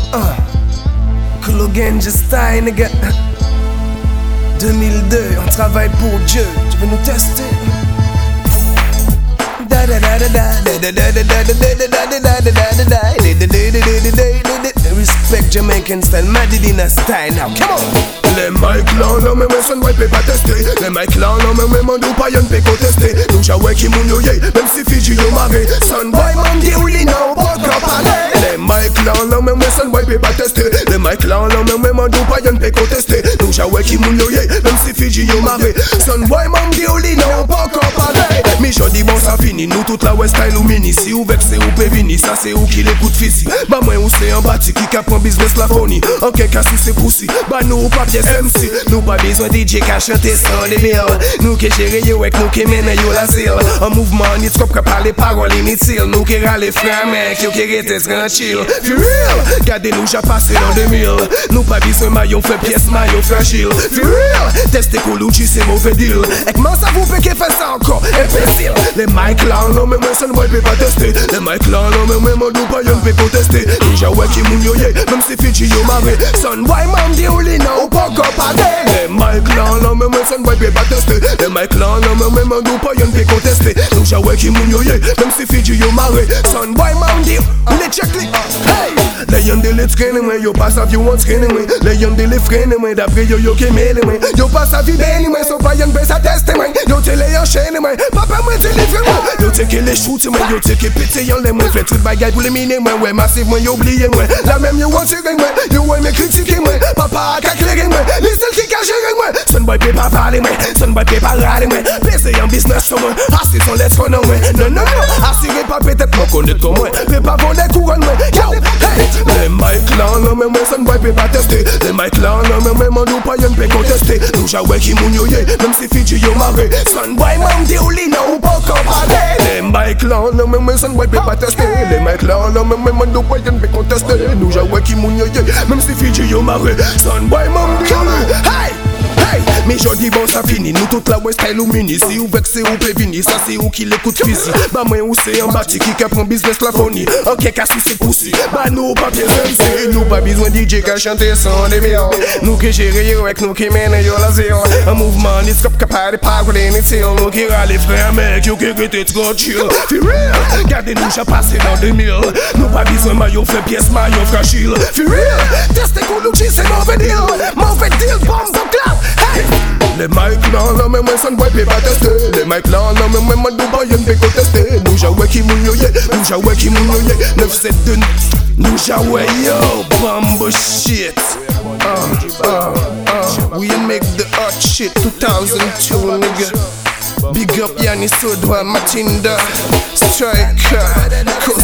Cologan Style, nigga. 2002, on travaille pour Dieu. Tu veux nous tester? Respect Jamaican style, Madidina style now. Come on! Les mic là, non mais moi ça ne peut pas tester. Les mic là, non mais moi m'en pas y'en peut contester. Nous j'avoue qui moun yo yé, même si Fiji yo maré. Son boy m'en dit ou li non, pas qu'à parler. Les mic là, non mais moi ça ne peut pas tester. Les mic là, non mais moi m'en pas y'en peut contester. Nous j'avoue qui moun yo yé, même si Fiji yo maré. Son boy m'en dit ou li non, pas qu'à parler. Mais je dis bon ça fini, nous toute la West Style ou mini. Si ou vexé ou pévini, ça c'est ou qui l'écoute fisi. Bah moi ou c'est un bâti qui cap en business la fourni. En quelque si c'est poussi, bah nous pas pièce MC. Nous pas besoin DJ qui a chanté sans les billes. Nous qui gérons yo avec nous qui mènent yo la zile. En mouvement, ni trop qu'à parler paroles inutiles. Nous qui râlent frères mec, yo qui restent tranquille. For real, gardez nous j'ai passé dans 2000. Nous pas besoin maillot, fait pièce maillot fragile. For real, testez Colucci c'est mauvais deal. Et comment ça vous peut qu'il fait ça encore, imbécile. Les mic là, non mais moi ça ne peut pas tester. Les mic là, non mais moi nous pas y'en peut contester. Déjà ouais qui moun yo yé, même si Fiji yo maré. Son boy m'en dit ou li non, pas qu'à parler. Les mic là, non mais moi ça ne peut pas tester. Les mic là, non mais moi nous pas y'en peut contester. Donc j'ai ouais qui moun yo yé, même si Fiji yo maré. Son boy m'en dit, les check les. Hey, les y'en de les traîner moi, yo pas sa vie on traîner moi. Les y'en de les freiner moi, d'après yo qui mêler moi. Yo pas sa vie béni moi, so pas y'en peut ça tester moi. Yo te les enchaîner moi, papa moi te livrer moi. Yo te que les shoot moi, yo te que péter y'en les moi. Fait tout bagaille pour les miner moi, ouais massif moi yo oublié moi. La même yo on tirer moi, yo ouais me critiquer moi. Papa a calculer moi, les seuls qui cachent moi. Son boy peut pas parler moi, son boy peut pas râler moi. Plaisir en business sur moi, assis son let's go non moi. Non non non, assuré pas peut-être moi connaître comme moi. Peut pas vendre des couronnes moi. Yo, hey, les mic là non mais moi son boy peut pas tester. Les mic là non mais moi nous pas y'en peut contester. Nous j'avoue qui moun yo yé, même si Fiji yo maré. Son boy m'en dit ou li non pas qu'à parler. Les mic là non mais moi son boy peut pas tester. Les mic là non mais moi nous pas y'en peut contester. Nous j'avoue qui moun yo yé, même si Fiji yo maré. Son boy m'en dit hey. Hey, mais je dis bon ça fini, nous toute la West Style ou mini. Si ou vexé ou pévini, ça c'est ou qui l'écoute physique. Bah moi ou c'est un bâti qui prend business la fourni. Ok cassi c'est poussi, bah nous pas bien MC. Nous pas besoin DJ qui a chanté sans les millions. Nous qui gérons avec nous qui mènent yo la zéro. Un mouvement, ni stop capable de parler inutile. Nous qui râlent frères mec, yo qui étaient trop chill. For real, gardez nous j'ai passé dans 2000. Nous pas besoin maillot, fait pièce maillot fragile. For real, testez Colucci c'est mauvais deal. Mauvais deal, bombe clap. Hey! Les mic là, non mais moi ça ne peut pas tester. Les mic là, non mais moi nous pas y'en peut contester. Nous j'avoue qui moun yo yé, nous j'avoue qui moun yo yé. 972, nous j'avoue yo, bumbo shit. We make the hot shit 2002 nigga. Big up Yanni Sodwa, Matinda, Striker,